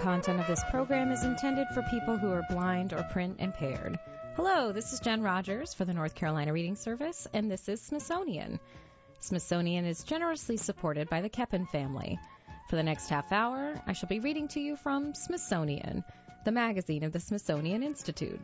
content of this program is intended for people who are blind or print impaired. Hello, this is Jen Rogers for the North Carolina Reading Service, and this is Smithsonian. Smithsonian is generously supported by the Keppen family. For the next half hour, I shall be reading to you from Smithsonian, the magazine of the Smithsonian Institute.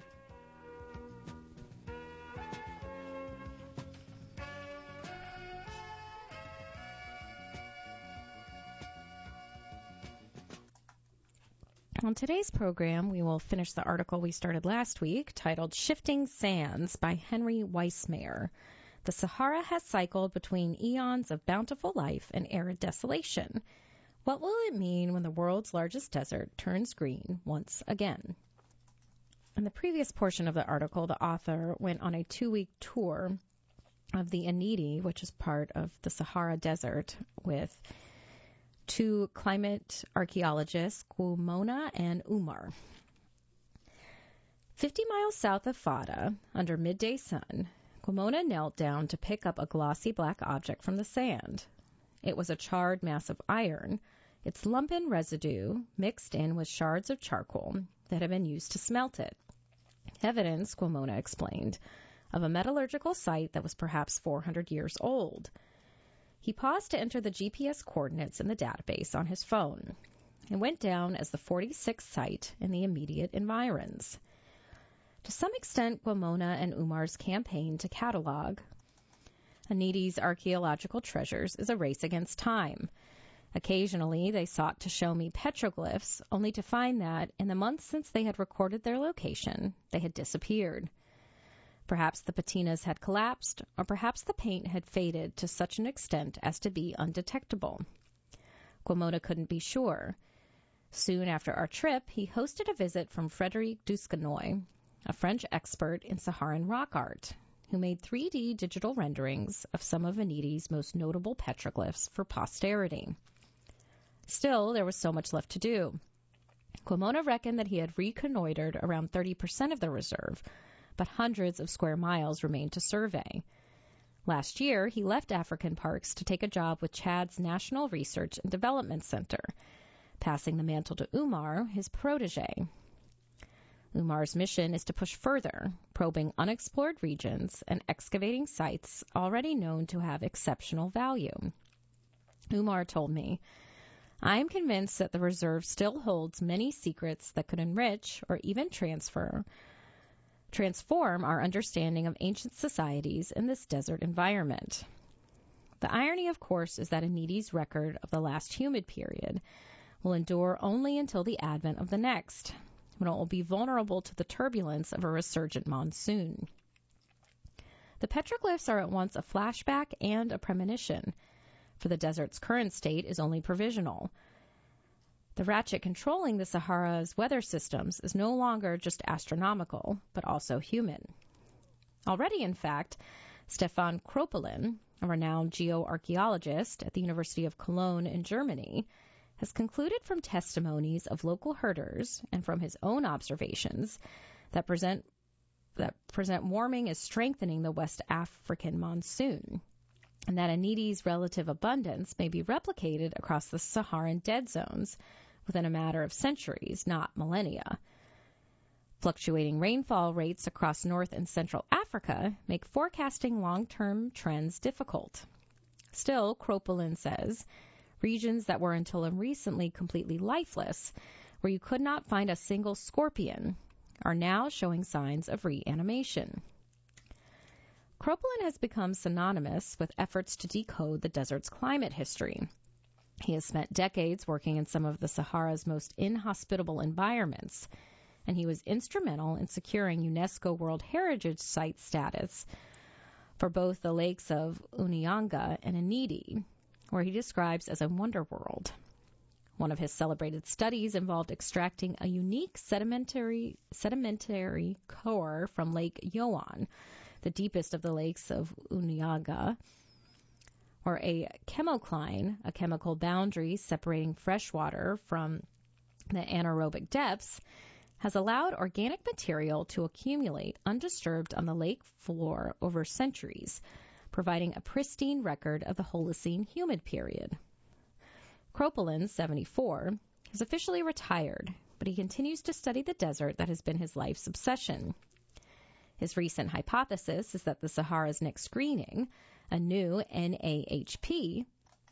On today's program, we will finish the article we started last week titled Shifting Sands by Henry Weissmayer. The Sahara has cycled between eons of bountiful life and arid desolation. What will it mean when the world's largest desert turns green once again? In the previous portion of the article, the author went on a 2-week tour of the Anidi, which is part of the Sahara Desert, with two climate archaeologists, Kwamona and Umar. 50 miles south of Fada, under midday sun, Kwamona knelt down to pick up a glossy black object from the sand. It was a charred mass of iron, its lumpen residue mixed in with shards of charcoal that had been used to smelt it. Evidence, Kwamona explained, of a metallurgical site that was perhaps 400 years old. He paused to enter the GPS coordinates in the database on his phone and went down as the 46th site in the immediate environs. To some extent, Kwamona and Umar's campaign to catalog Anidi's archaeological treasures is a race against time. Occasionally, they sought to show me petroglyphs, only to find that, in the months since they had recorded their location, they had disappeared. Perhaps the patinas had collapsed, or perhaps the paint had faded to such an extent as to be undetectable. Kwamona couldn't be sure. Soon after our trip, he hosted a visit from Frédéric Duskenoy, a French expert in Saharan rock art, who made 3D digital renderings of some of Anidi's most notable petroglyphs for posterity. Still, there was so much left to do. Kwamona reckoned that he had reconnoitered around 30% of the reserve, but hundreds of square miles remained to survey. Last year, he left African parks to take a job with Chad's National Research and Development Center, passing the mantle to Umar, his protege. Umar's mission is to push further, probing unexplored regions and excavating sites already known to have exceptional value. Umar told me, "I am convinced that the reserve still holds many secrets that could enrich or even transform our understanding of ancient societies in this desert environment." The irony, of course, is that Anidi's record of the last humid period will endure only until the advent of the next, when it will be vulnerable to the turbulence of a resurgent monsoon. The petroglyphs are at once a flashback and a premonition, for the desert's current state is only provisional. The ratchet controlling the Sahara's weather systems is no longer just astronomical, but also human. Already, in fact, Stefan Kropelin, a renowned geoarchaeologist at the University of Cologne in Germany, has concluded from testimonies of local herders and from his own observations that present warming is strengthening the West African monsoon, and that Anidi's relative abundance may be replicated across the Saharan dead zones within a matter of centuries, not millennia. Fluctuating rainfall rates across North and Central Africa make forecasting long-term trends difficult. Still, Kropelin says, regions that were until recently completely lifeless, where you could not find a single scorpion, are now showing signs of reanimation. Kropelin has become synonymous with efforts to decode the desert's climate history. He has spent decades working in some of the Sahara's most inhospitable environments, and he was instrumental in securing UNESCO World Heritage Site status for both the lakes of Unyanga and Anidi, where he describes as a wonder world. One of his celebrated studies involved extracting a unique sedimentary core from Lake Yowan, the deepest of the lakes of Unyanga, or a chemocline, a chemical boundary separating fresh water from the anaerobic depths, has allowed organic material to accumulate undisturbed on the lake floor over centuries, providing a pristine record of the Holocene humid period. Kropelin, 74, is officially retired, but he continues to study the desert that has been his life's obsession. His recent hypothesis is that the Sahara's next greening, a new NAHP,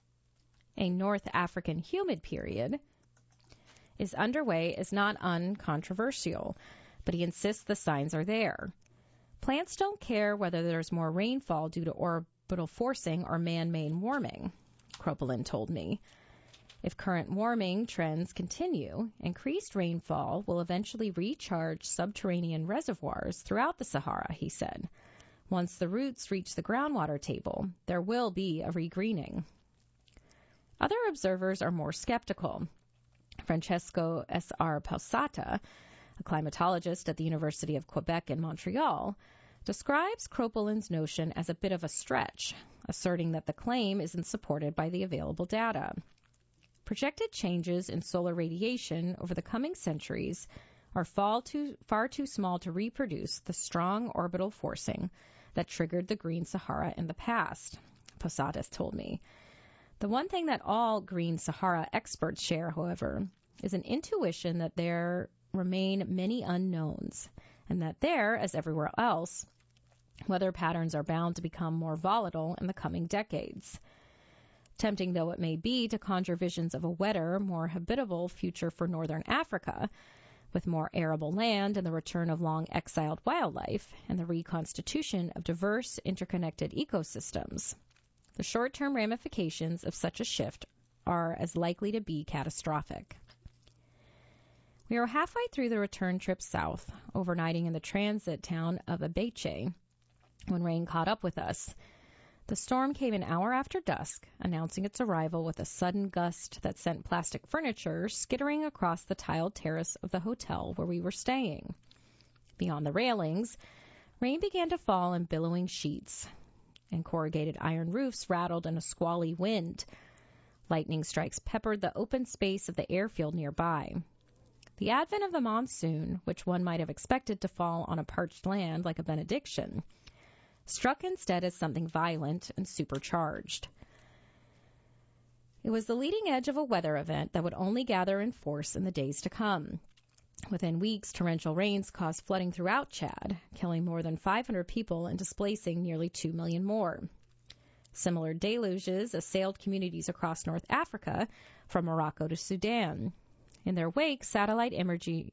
a North African humid period, is underway is not uncontroversial, but he insists the signs are there. Plants don't care whether there's more rainfall due to orbital forcing or man-made warming, Kropelin told me. If current warming trends continue, increased rainfall will eventually recharge subterranean reservoirs throughout the Sahara, he said. Once the roots reach the groundwater table, there will be a regreening. Other observers are more skeptical. Francesco S.R. Pausata, a climatologist at the University of Quebec in Montreal, describes Kropelin's notion as a bit of a stretch, asserting that the claim isn't supported by the available data. Projected changes in solar radiation over the coming centuries are far too small to reproduce the strong orbital forcing that triggered the Green Sahara in the past, Posadas told me. The one thing that all Green Sahara experts share, however, is an intuition that there remain many unknowns, and that there, as everywhere else, weather patterns are bound to become more volatile in the coming decades. Tempting though it may be to conjure visions of a wetter, more habitable future for northern Africa, with more arable land and the return of long-exiled wildlife and the reconstitution of diverse, interconnected ecosystems, the short-term ramifications of such a shift are as likely to be catastrophic. We were halfway through the return trip south, overnighting in the transit town of Abeche, when rain caught up with us. The storm came an hour after dusk, announcing its arrival with a sudden gust that sent plastic furniture skittering across the tiled terrace of the hotel where we were staying. Beyond the railings, rain began to fall in billowing sheets, and corrugated iron roofs rattled in a squally wind. Lightning strikes peppered the open space of the airfield nearby. The advent of the monsoon, which one might have expected to fall on a parched land like a benediction, struck instead as something violent and supercharged. It was the leading edge of a weather event that would only gather in force in the days to come. Within weeks, torrential rains caused flooding throughout Chad, killing more than 500 people and displacing nearly 2 million more. Similar deluges assailed communities across North Africa, from Morocco to Sudan. In their wake, satellite imagery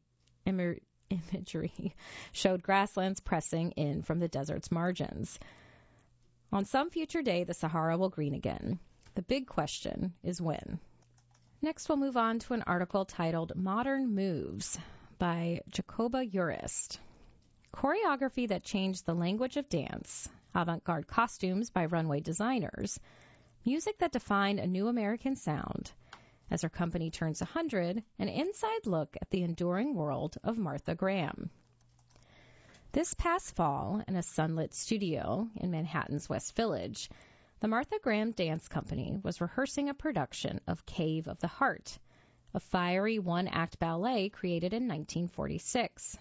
showed grasslands pressing in from the desert's margins. On some future day, the Sahara will green again. The big question is when. Next, we'll move on to an article titled Modern Moves by Jacoba Urist. Choreography that changed the language of dance, avant-garde costumes by runway designers, music that defined a new American sound. As her company turns 100, an inside look at the enduring world of Martha Graham. This past fall, in a sunlit studio in Manhattan's West Village, the Martha Graham Dance Company was rehearsing a production of Cave of the Heart, a fiery one-act ballet created in 1946.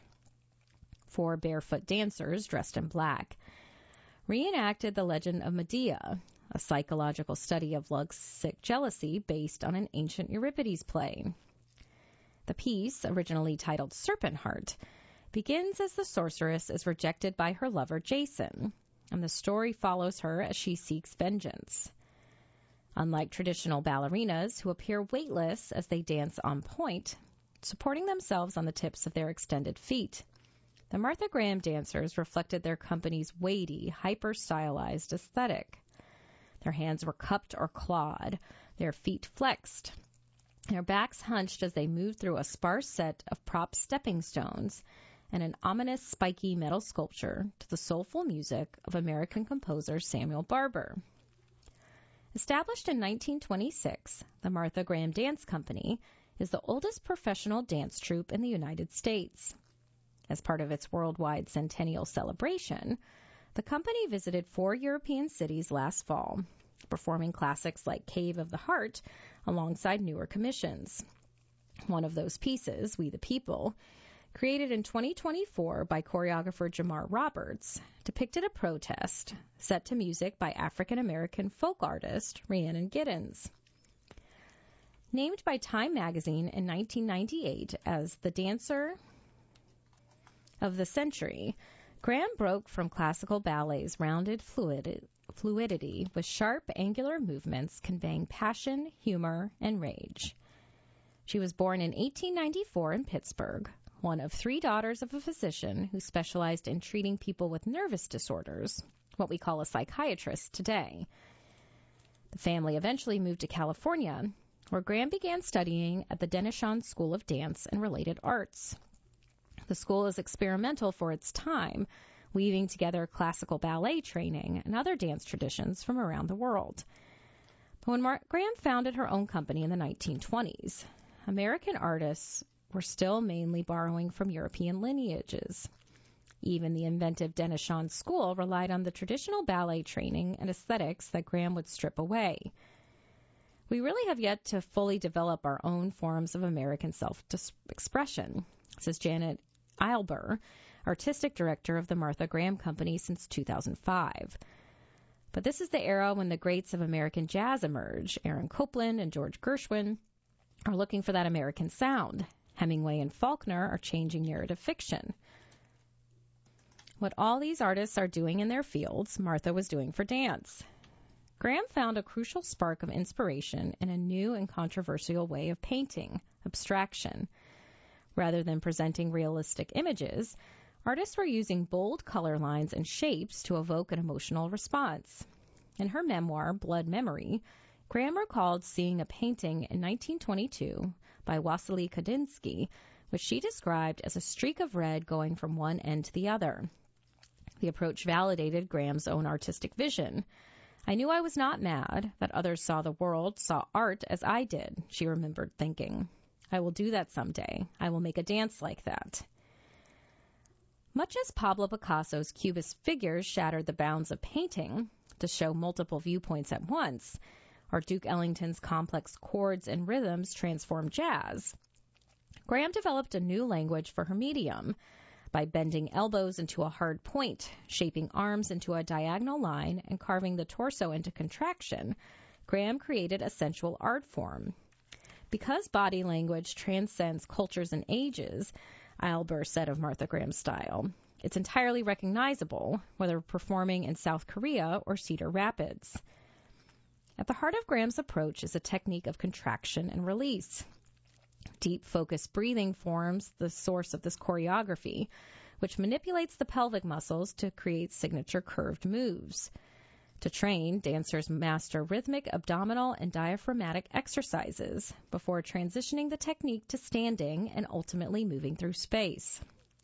4 barefoot dancers dressed in black reenacted the legend of Medea, a psychological study of lovesick jealousy based on an ancient Euripides play. The piece, originally titled Serpent Heart, begins as the sorceress is rejected by her lover Jason, and the story follows her as she seeks vengeance. Unlike traditional ballerinas, who appear weightless as they dance on point, supporting themselves on the tips of their extended feet, the Martha Graham dancers reflected their company's weighty, hyper-stylized aesthetic. Their hands were cupped or clawed, their feet flexed, their backs hunched as they moved through a sparse set of prop stepping stones and an ominous spiky metal sculpture to the soulful music of American composer Samuel Barber. Established in 1926, the Martha Graham Dance Company is the oldest professional dance troupe in the United States. As part of its worldwide centennial celebration, the company visited 4 European cities last fall, performing classics like Cave of the Heart alongside newer commissions. One of those pieces, We the People, created in 2024 by choreographer Jamar Roberts, depicted a protest set to music by African-American folk artist Rhiannon Giddens. Named by Time magazine in 1998 as the Dancer of the Century, Graham broke from classical ballet's rounded fluidity with sharp, angular movements conveying passion, humor, and rage. She was born in 1894 in Pittsburgh, one of 3 daughters of a physician who specialized in treating people with nervous disorders, what we call a psychiatrist today. The family eventually moved to California, where Graham began studying at the Denishan School of Dance and Related Arts. The school is experimental for its time, weaving together classical ballet training and other dance traditions from around the world. But when Graham founded her own company in the 1920s, American artists were still mainly borrowing from European lineages. Even the inventive Denishan School relied on the traditional ballet training and aesthetics that Graham would strip away. We really have yet to fully develop our own forms of American self-expression, says Janet Eilber, artistic director of the Martha Graham Company since 2005. But this is the era when the greats of American jazz emerge. Aaron Copland and George Gershwin are looking for that American sound. Hemingway and Faulkner are changing narrative fiction. What all these artists are doing in their fields, Martha was doing for dance. Graham found a crucial spark of inspiration in a new and controversial way of painting, abstraction. Rather than presenting realistic images, artists were using bold color lines and shapes to evoke an emotional response. In her memoir, Blood Memory, Graham recalled seeing a painting in 1922 by Wassily Kandinsky, which she described as a streak of red going from one end to the other. The approach validated Graham's own artistic vision. I knew I was not mad, that others saw the world, saw art as I did, she remembered thinking. I will do that someday. I will make a dance like that. Much as Pablo Picasso's Cubist figures shattered the bounds of painting to show multiple viewpoints at once, or Duke Ellington's complex chords and rhythms transformed jazz, Graham developed a new language for her medium by bending elbows into a hard point, shaping arms into a diagonal line, and carving the torso into contraction. Graham created a sensual art form. Because body language transcends cultures and ages, Eilber said of Martha Graham's style, it's entirely recognizable, whether performing in South Korea or Cedar Rapids. At the heart of Graham's approach is a technique of contraction and release. Deep, focused breathing forms the source of this choreography, which manipulates the pelvic muscles to create signature curved moves. To train, dancers master rhythmic abdominal and diaphragmatic exercises before transitioning the technique to standing and ultimately moving through space.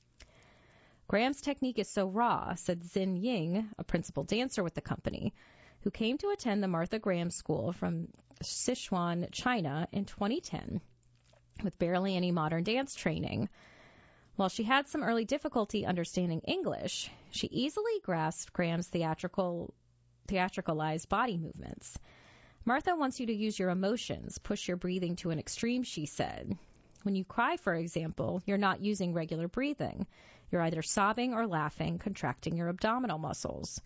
Graham's technique is so raw, said Xin Ying, a principal dancer with the company, who came to attend the Martha Graham School from Sichuan, China in 2010 with barely any modern dance training. While she had some early difficulty understanding English, she easily grasped Graham's theatricalized body movements. Martha wants you to use your emotions, push your breathing to an extreme, she said. When you cry, for example, you're not using regular breathing. You're either sobbing or laughing, contracting your abdominal muscles.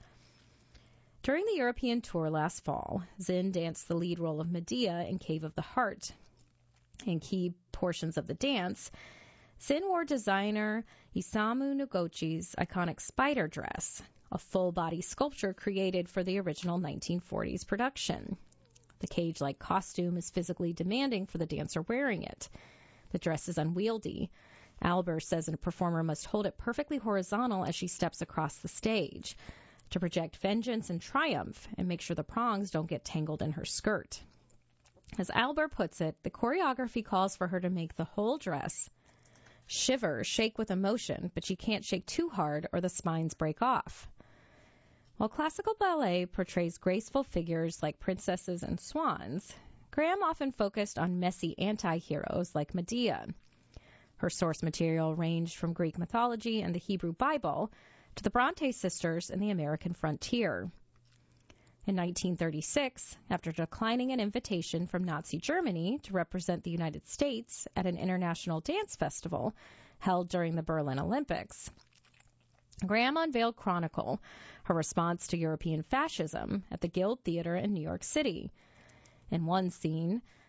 During the European tour last fall, Xin danced the lead role of Medea in Cave of the Heart. In key portions of the dance, Xin wore designer Isamu Noguchi's iconic spider dress, a full-body sculpture created for the original 1940s production. The cage-like costume is physically demanding for the dancer wearing it. The dress is unwieldy. Eilber says a performer must hold it perfectly horizontal as she steps across the stage to project vengeance and triumph and make sure the prongs don't get tangled in her skirt. As Eilber puts it, the choreography calls for her to make the whole dress shiver, shake with emotion, but she can't shake too hard or the spines break off. While classical ballet portrays graceful figures like princesses and swans, Graham often focused on messy anti-heroes like Medea. Her source material ranged from Greek mythology and the Hebrew Bible to the Bronte sisters and the American frontier. In 1936, after declining an invitation from Nazi Germany to represent the United States at an international dance festival held during the Berlin Olympics, Graham unveiled Chronicle, her response to European fascism, at the Guild Theater in New York City. In one scene,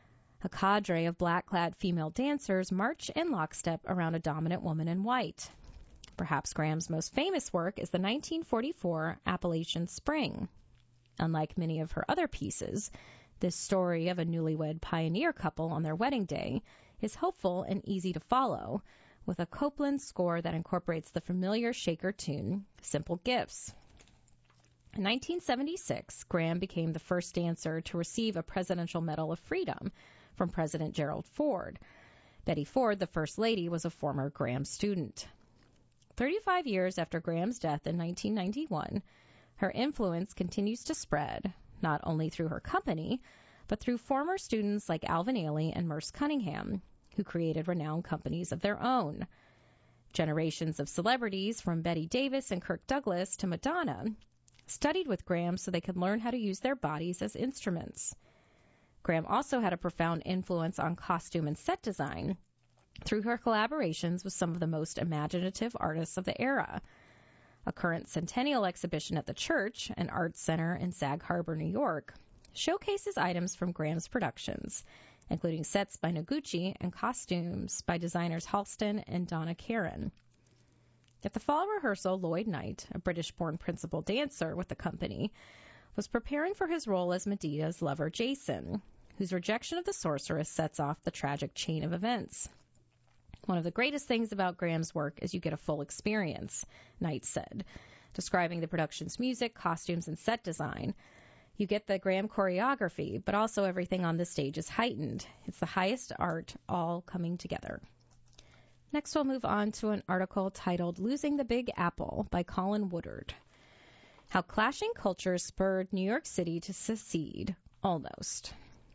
A cadre of black-clad female dancers march in lockstep around a dominant woman in white. Perhaps Graham's most famous work is the 1944 Appalachian Spring. Unlike many of her other pieces, this story of a newlywed pioneer couple on their wedding day is hopeful and easy to follow, with a Copland score that incorporates the familiar Shaker tune, Simple Gifts. In 1976, Graham became the first dancer to receive a Presidential Medal of Freedom from President Gerald Ford. Betty Ford, the First Lady, was a former Graham student. 35 years after Graham's death in 1991, her influence continues to spread, not only through her company, but through former students like Alvin Ailey and Merce Cunningham, who created renowned companies of their own. Generations of celebrities, from Betty Davis and Kirk Douglas to Madonna, studied with Graham so they could learn how to use their bodies as instruments. Graham also had a profound influence on costume and set design through her collaborations with some of the most imaginative artists of the era. A current centennial exhibition at the Church, an arts center in Sag Harbor, New York, showcases items from Graham's productions, including sets by Noguchi and costumes by designers Halston and Donna Karan. At the fall rehearsal, Lloyd Knight, a British-born principal dancer with the company, was preparing for his role as Medea's lover Jason, whose rejection of the sorceress sets off the tragic chain of events. One of the greatest things about Graham's work is you get a full experience, Knight said, describing the production's music, costumes, and set design. You get the Graham choreography, but also everything on the stage is heightened. It's the highest art all coming together. Next, we'll move on to an article titled Losing the Big Apple by Colin Woodard. How Clashing Cultures Spurred New York City to Secede, Almost.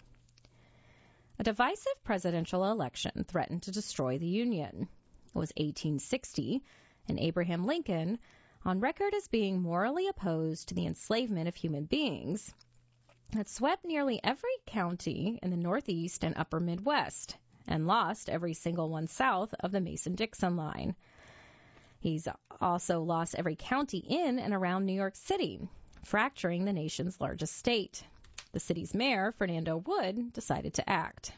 A divisive presidential election threatened to destroy the Union. It was 1860, and Abraham Lincoln, on record as being morally opposed to the enslavement of human beings, had swept nearly every county in the Northeast and Upper Midwest, and lost every single one south of the Mason-Dixon line. He's also lost every county in and around New York City, fracturing the nation's largest state. The city's mayor, Fernando Wood, decided to act.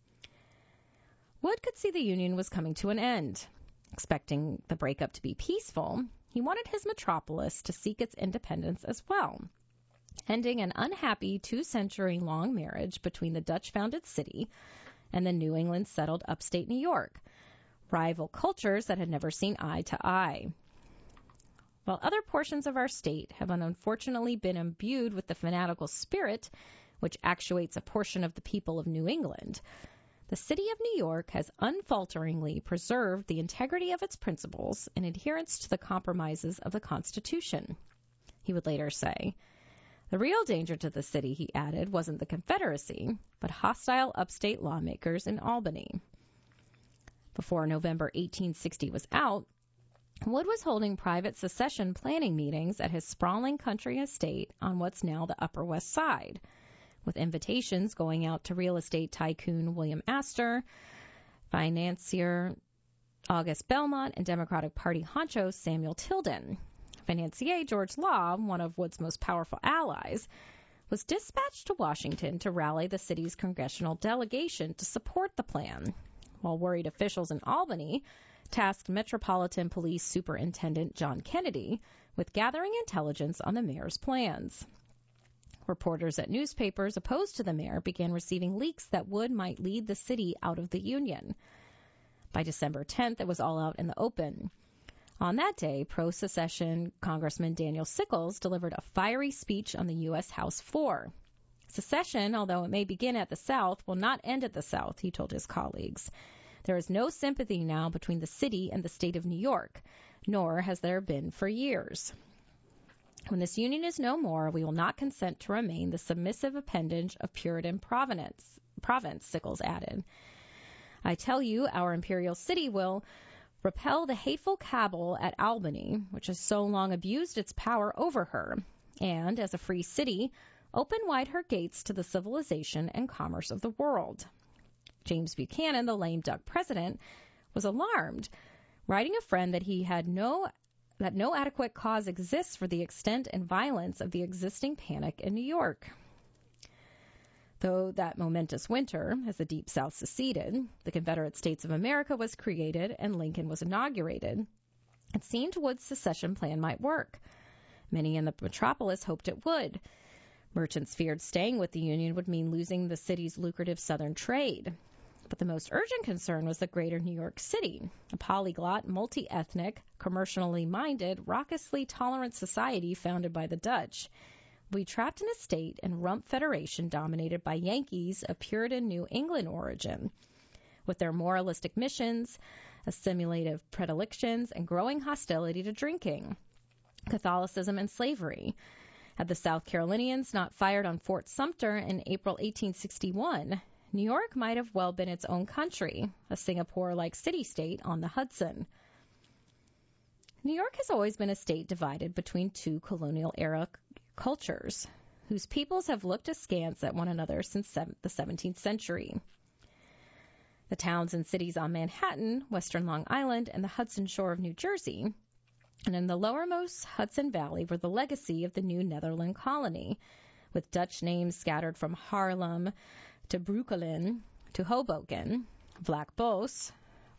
Wood could see the Union was coming to an end. Expecting the breakup to be peaceful, he wanted his metropolis to seek its independence as well, ending an unhappy 2-century-long marriage between the Dutch-founded city and the New England settled upstate New York, rival cultures that had never seen eye to eye. While other portions of our state have unfortunately been imbued with the fanatical spirit which actuates a portion of the people of New England, the city of New York has unfalteringly preserved the integrity of its principles in adherence to the compromises of the Constitution. He would later say, "The real danger to the city," he added, "wasn't the Confederacy, but hostile upstate lawmakers in Albany." Before November 1860 was out, Wood was holding private secession planning meetings at his sprawling country estate on what's now the Upper West Side, with invitations going out to real estate tycoon William Astor, financier August Belmont, and Democratic Party honcho Samuel Tilden. Financier George Law, one of Wood's most powerful allies, was dispatched to Washington to rally the city's congressional delegation to support the plan, while worried officials in Albany tasked Metropolitan Police Superintendent John Kennedy with gathering intelligence on the mayor's plans. Reporters at newspapers opposed to the mayor began receiving leaks that Wood might lead the city out of the Union. By December 10th, it was all out in the open. On that day, pro-secession Congressman Daniel Sickles delivered a fiery speech on the U.S. House floor. Secession, although it may begin at the South, will not end at the South, he told his colleagues. There is no sympathy now between the city and the state of New York, nor has there been for years. When this union is no more, we will not consent to remain the submissive appendage of Puritan province, Sickles added. I tell you, our imperial city will repel the hateful cabal at Albany, which has so long abused its power over her, and, as a free city, open wide her gates to the civilization and commerce of the world. James Buchanan, the lame duck president, was alarmed, writing a friend that that no adequate cause exists for the extent and violence of the existing panic in New York. Though that momentous winter, as the Deep South seceded, the Confederate States of America was created and Lincoln was inaugurated, it seemed Wood's secession plan might work. Many in the metropolis hoped it would. Merchants feared staying with the Union would mean losing the city's lucrative southern trade. But the most urgent concern was the greater New York City, a polyglot, multi-ethnic, commercially minded, raucously tolerant society founded by the Dutch. We trapped in a state and rump federation dominated by Yankees of Puritan New England origin. With their moralistic missions, assimilative predilections, and growing hostility to drinking, Catholicism, and slavery. Had the South Carolinians not fired on Fort Sumter in April 1861, New York might have well been its own country, a Singapore-like city-state on the Hudson. New York has always been a state divided between two colonial-era cultures, whose peoples have looked askance at one another since the 17th century. The towns and cities on Manhattan, western Long Island, and the Hudson Shore of New Jersey, and in the lowermost Hudson Valley were the legacy of the New Netherland colony, with Dutch names scattered from Haarlem to Brooklyn to Hoboken, Flatbush,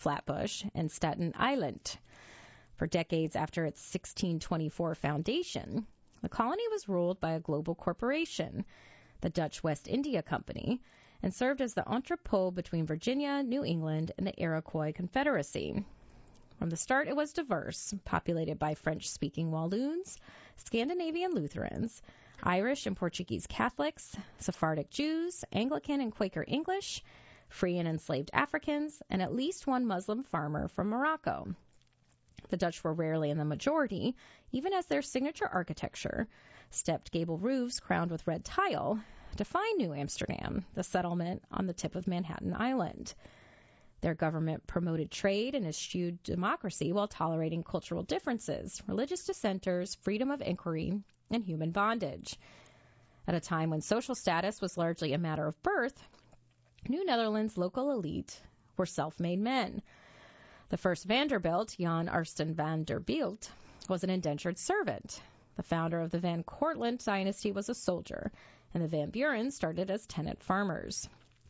and Staten Island. For decades after its 1624 foundation, the colony was ruled by a global corporation, the Dutch West India Company, and served as the entrepot between Virginia, New England, and the Iroquois Confederacy. From the start, it was diverse, populated by French-speaking Walloons, Scandinavian Lutherans, Irish and Portuguese Catholics, Sephardic Jews, Anglican and Quaker English, free and enslaved Africans, and at least one Muslim farmer from Morocco. The Dutch were rarely in the majority, even as their signature architecture, stepped gable roofs crowned with red tile, defined New Amsterdam, the settlement on the tip of Manhattan Island. Their government promoted trade and eschewed democracy while tolerating cultural differences, religious dissenters, freedom of inquiry, and human bondage. At a time when social status was largely a matter of birth, New Netherlands' local elite were self-made men. The first Vanderbilt, Jan Arsten van der Bilt, was an indentured servant. The founder of the Van Cortlandt dynasty was a soldier, and the Van Buren started as tenant farmers.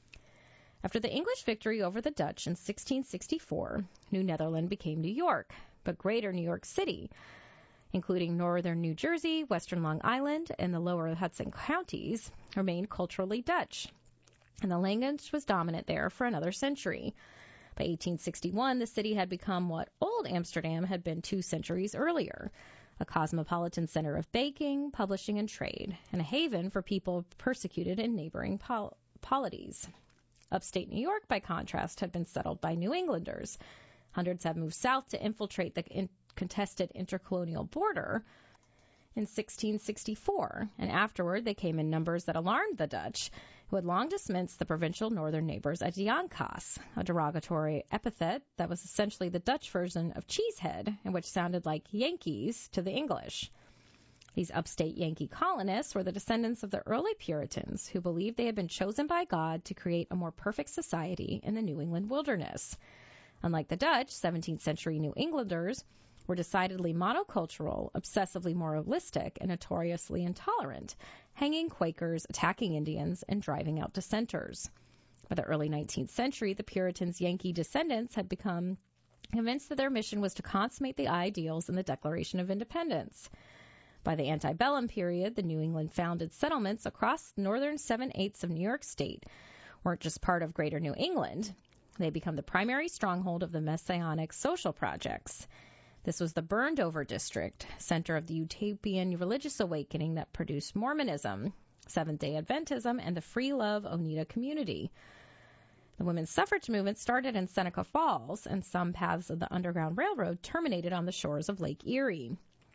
After the English victory over the Dutch in 1664, New Netherland became New York, but greater New York City, including northern New Jersey, western Long Island, and the lower Hudson counties, remained culturally Dutch, and the language was dominant there for another century. By 1861, the city had become what Old Amsterdam had been 2 centuries earlier, a cosmopolitan center of baking, publishing, and trade, and a haven for people persecuted in neighboring polities. Upstate New York, by contrast, had been settled by New Englanders. Hundreds had moved south to infiltrate the contested intercolonial border in 1664, and afterward they came in numbers that alarmed the Dutch, who had long dismissed the provincial northern neighbors as Jankas, a derogatory epithet that was essentially the Dutch version of cheesehead, and which sounded like Yankees to the English. These upstate Yankee colonists were the descendants of the early Puritans, who believed they had been chosen by God to create a more perfect society in the New England wilderness. Unlike the Dutch, 17th century New Englanders were decidedly monocultural, obsessively moralistic, and notoriously intolerant, hanging Quakers, attacking Indians, and driving out dissenters. By the early 19th century, the Puritans' Yankee descendants had become convinced that their mission was to consummate the ideals in the Declaration of Independence. By the antebellum period, the New England founded settlements across the northern 7/8 of New York State weren't just part of Greater New England. They had become the primary stronghold of the Messianic social projects. This was the burned-over district, center of the utopian religious awakening that produced Mormonism, Seventh-day Adventism, and the Free Love Oneida community. The women's suffrage movement started in Seneca Falls, and some paths of the Underground Railroad terminated on the shores of Lake Erie.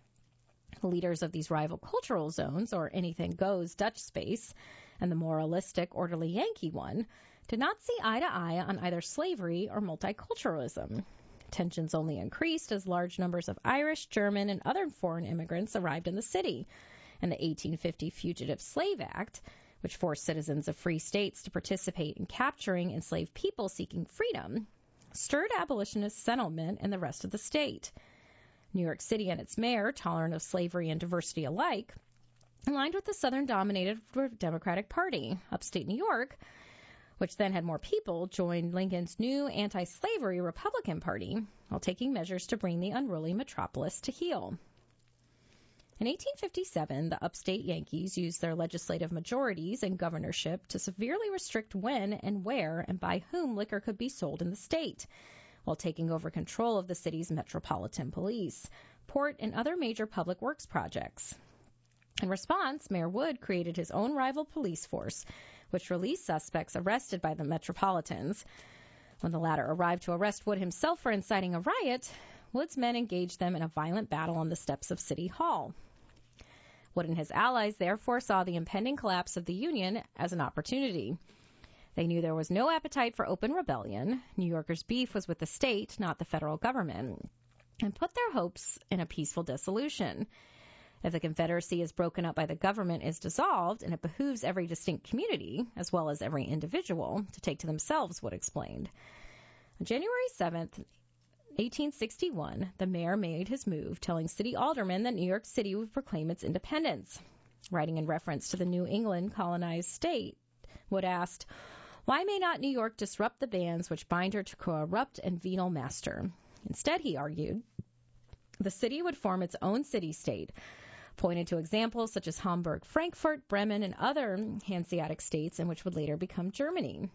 The leaders of these rival cultural zones, or anything goes Dutch space, and the moralistic, orderly Yankee one, did not see eye to eye on either slavery or multiculturalism. Tensions only increased as large numbers of Irish, German, and other foreign immigrants arrived in the city, and the 1850 Fugitive Slave Act, which forced citizens of free states to participate in capturing enslaved people seeking freedom, stirred abolitionist sentiment in the rest of the state. New York City and its mayor, tolerant of slavery and diversity alike, aligned with the Southern-dominated Democratic Party. Upstate New York, which then had more people, joined Lincoln's new anti-slavery Republican Party, while taking measures to bring the unruly metropolis to heel. In 1857, the upstate Yankees used their legislative majorities and governorship to severely restrict when and where and by whom liquor could be sold in the state, while taking over control of the city's metropolitan police, port, and other major public works projects. In response, Mayor Wood created his own rival police force, which released suspects arrested by the Metropolitans. When the latter arrived to arrest Wood himself for inciting a riot, Wood's men engaged them in a violent battle on the steps of City Hall. Wood and his allies therefore saw the impending collapse of the Union as an opportunity. They knew there was no appetite for open rebellion. New Yorkers' beef was with the state, not the federal government, and put their hopes in a peaceful dissolution. If the Confederacy is broken up by the government is dissolved, and it behooves every distinct community, as well as every individual, to take to themselves, Wood explained. On January 7th, 1861, the mayor made his move, telling city aldermen that New York City would proclaim its independence. Writing in reference to the New England colonized state, Wood asked, "Why may not New York disrupt the bands which bind her to corrupt and venal master?" Instead, he argued, the city would form its own city-state, pointed to examples such as Hamburg, Frankfurt, Bremen, and other Hanseatic states, and which would later become Germany.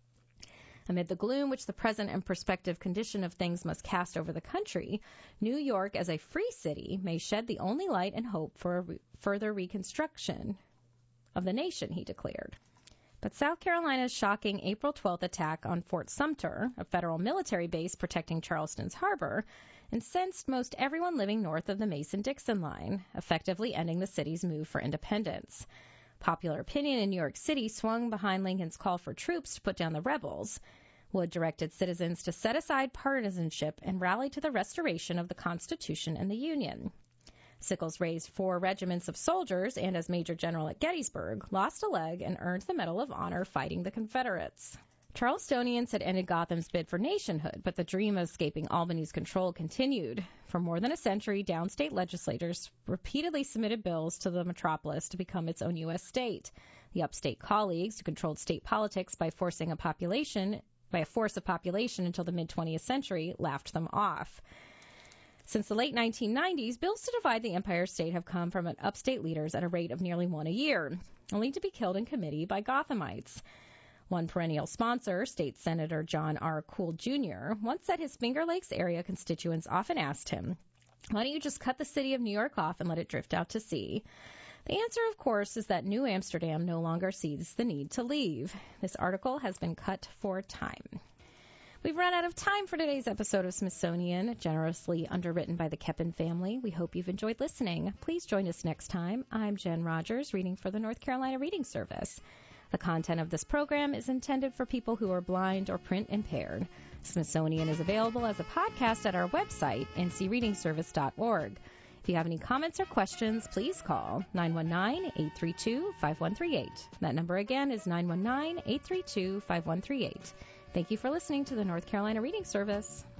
Amid the gloom which the present and prospective condition of things must cast over the country, New York as a free city may shed the only light and hope for a further reconstruction of the nation, he declared. But South Carolina's shocking April 12th attack on Fort Sumter, a federal military base protecting Charleston's harbor, incensed most everyone living north of the Mason-Dixon line, effectively ending the city's move for independence. Popular opinion in New York City swung behind Lincoln's call for troops to put down the rebels. Wood directed citizens to set aside partisanship and rally to the restoration of the Constitution and the Union. Sickles raised 4 regiments of soldiers and, as Major General at Gettysburg, lost a leg and earned the Medal of Honor fighting the Confederates. Charlestonians had ended Gotham's bid for nationhood, but the dream of escaping Albany's control continued. For more than a century, downstate legislators repeatedly submitted bills to the metropolis to become its own U.S. state. The upstate colleagues, who controlled state politics by force of population until the mid-20th century, laughed them off. Since the late 1990s, bills to divide the Empire State have come from upstate leaders at a rate of nearly one a year, only to be killed in committee by Gothamites. One perennial sponsor, State Senator John R. Cool Jr., once said his Finger Lakes area constituents often asked him, "Why don't you just cut the city of New York off and let it drift out to sea?" The answer, of course, is that New Amsterdam no longer sees the need to leave. This article has been cut for time. We've run out of time for today's episode of Smithsonian, generously underwritten by the Keppen family. We hope you've enjoyed listening. Please join us next time. I'm Jen Rogers, reading for the North Carolina Reading Service. The content of this program is intended for people who are blind or print impaired. Smithsonian is available as a podcast at our website, ncreadingservice.org. If you have any comments or questions, please call 919-832-5138. That number again is 919-832-5138. Thank you for listening to the North Carolina Reading Service.